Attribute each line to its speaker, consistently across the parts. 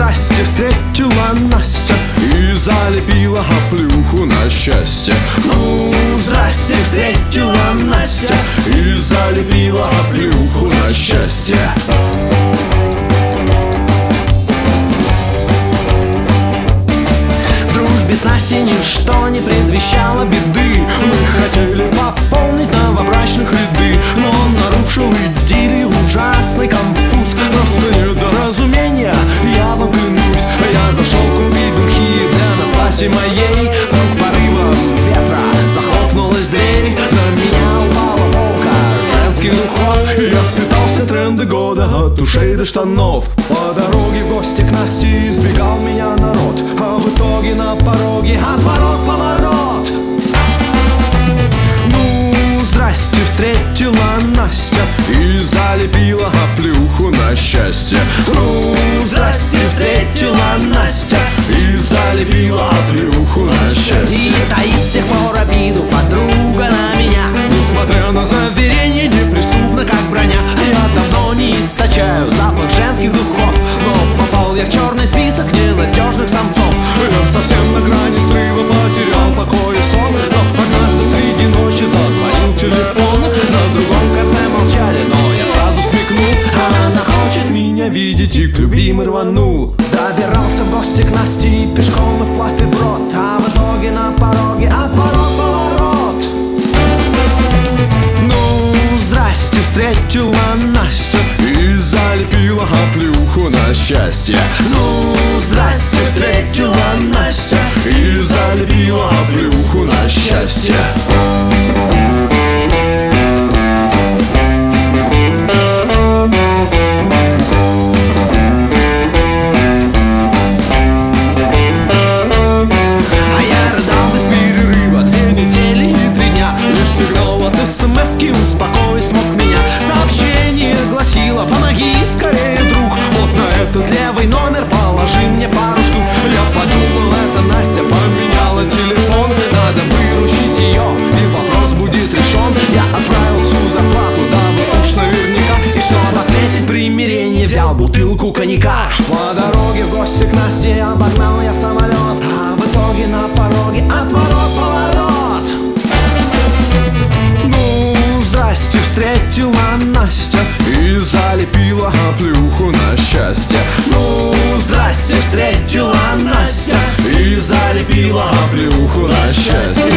Speaker 1: здрасте, встретила Настя и залепила оплюху на счастье. Ну, здрасте, встретила Настя и залепила оплюху на счастье. Без Насти ничто не предвещало беды. Мы хотели пополнить новобрачных ряды, но он нарушил идиллию, ужасный конфуз. Просто недоразумение, я вам клянусь. Я зашел купить духи для Настаси моей. Вдруг порывом ветра захлопнулась дверь. На меня упала полка женских духов. Я впитался тренды года от ушей до штанов. По дороге в гости к Насте избегал меня народ, а в итоге на пороге отворот-поворот. Ну, здрасте, встретила Настя и залепила оплюху на счастье. Ну, здрасте, встретила Настя и залепила оплюху на счастье. И таит с тех пор обиду подруга на меня, несмотря на заверение, неприступна как броня. Я давно не источаю запах женских духов, но попал я в черный список ненадежных самцов. Я совсем на грани срыва, потерял покой и сон. Но однажды среди ночи зазвонил телефон. На другом конце молчали, но я сразу смекнул: она хочет меня видеть, и к любимой рванул. Добирался в гости к Насте и пешком, и вплавь и брод, а в итоге на пороге отворот-поворот. Ну, здрасте, встретила Настя и залепила оплюху на счастье. Ну, здрасте, встретила Настя и залепила оплюху на счастье. А я рыдал без перерыва 2 недели и 3 дня. Лишь сигнал от смс-ки успокоить смог меня. Сообщение гласило: помоги скорее, друг, вот на этот левый номер положи мне пару штук. Я подумал, это Настя поменяла телефон, надо выручить ее, и вопрос будет решен. Я отправил всю зарплату, дабы уж наверняка, и чтобы отметить примирение, взял бутылку коньяка. По дороге в гости к Насте обогнал я самолет, а в итоге на пороге отворот-поворот. Ну, здрасте, встретила Настя и залепила оплюху на счастье. Ну, здрасте, встретила Настя и залепила оплюху на счастье.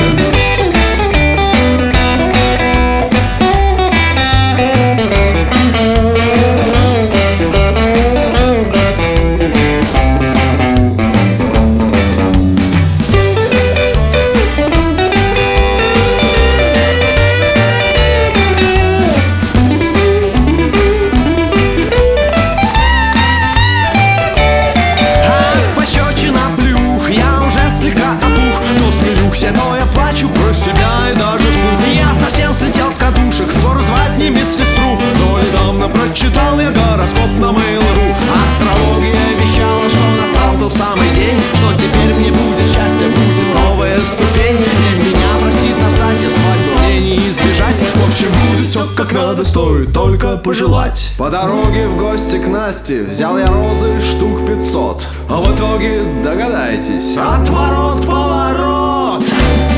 Speaker 1: То я плачу про себя и даже вслух. Я совсем слетел с катушек, впору звать не медсестру. Но недавно прочитал я гороскоп на Mail.ru. Астрология вещала, что настал тот самый день, что теперь мне будет счастье, будет новая ступень. И меня простит Настасья, свадьбу мне не избежать. В общем, будет все как надо, стоит только пожелать. По дороге в гости к Насте взял я розы штук 500, а в итоге, догадайтесь, отворот-поворот.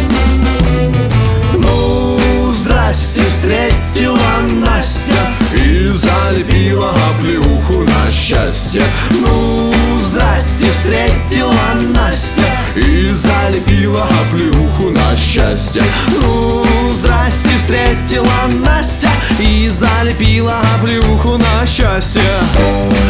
Speaker 1: Ну, здрасте, встретила Настя и залепила оплюху на счастье. Ну, здрасте, встретила Настя и залепила оплюху на счастье. Ну, здрасте, встретила Настя и залепила оплюху на счастье.